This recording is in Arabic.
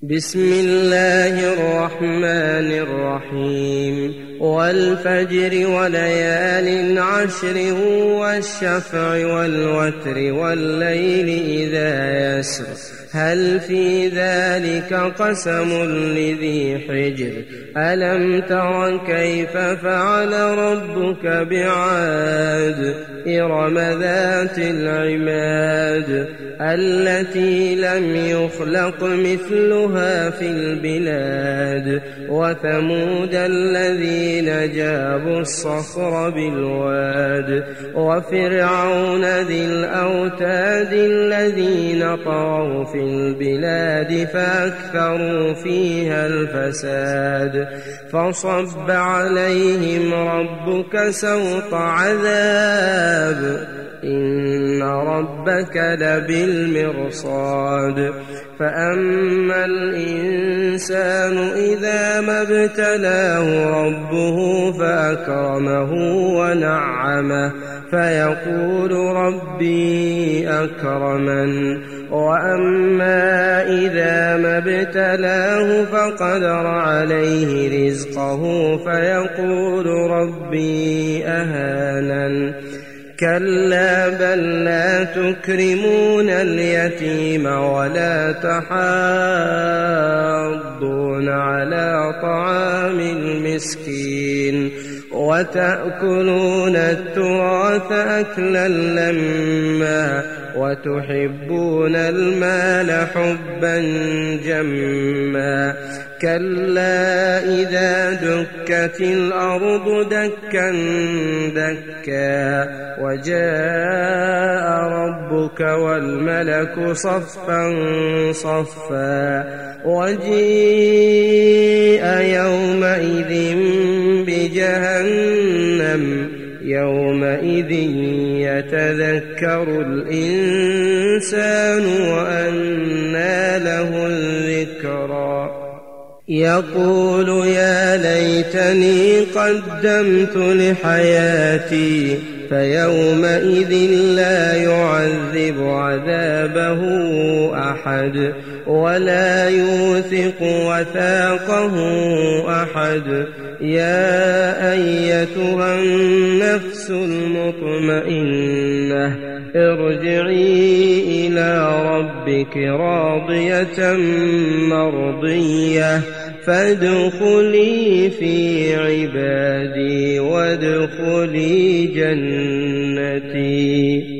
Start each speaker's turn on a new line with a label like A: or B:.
A: بسم الله الرحمن الرحيم والفجر وليال عشر والشفع والوتر والليل إذا يسر هل في ذلك قسم لذي حجر ألم تر كيف فعل ربك بعاد إرم ذات العماد التي لم يخلق مثلها في البلاد وثمود الذين جابوا الصخر بالواد وفرعون ذي الأوتاد الذين طغوا في البلاد فأكثروا فيها الفساد فصب عليهم ربك سوط عذاب إن ربك لبالمرصاد فأما الإنسان إذا ما ابتلاه ربه فأكرمه ونعمه فيقول ربي أكرمن وأما إذا ما ابتلاه فقدر عليه رزقه فيقول ربي أهانن كلا بل لا تكرمون اليتيم ولا تحاضون على طعام المسكين وتأكلون التراث أكلا لما وتحبون المال حبا جما كلا إذا دكت الأرض دكا دكا وجاء ربك والملك صفا صفا وجيء يومئذ بجهنم يومئذ يتذكر الإنسان وأنى له الذكرى يقول يا ليتني قدمت لحياتي فيومئذ لا يعذب عذابه أحد ولا يوثق وثاقه أحد يا أيتها النفس المطمئنة ارجعي إلى ربك راضية مرضية فادخلي في عبادي وادخلي جنتي.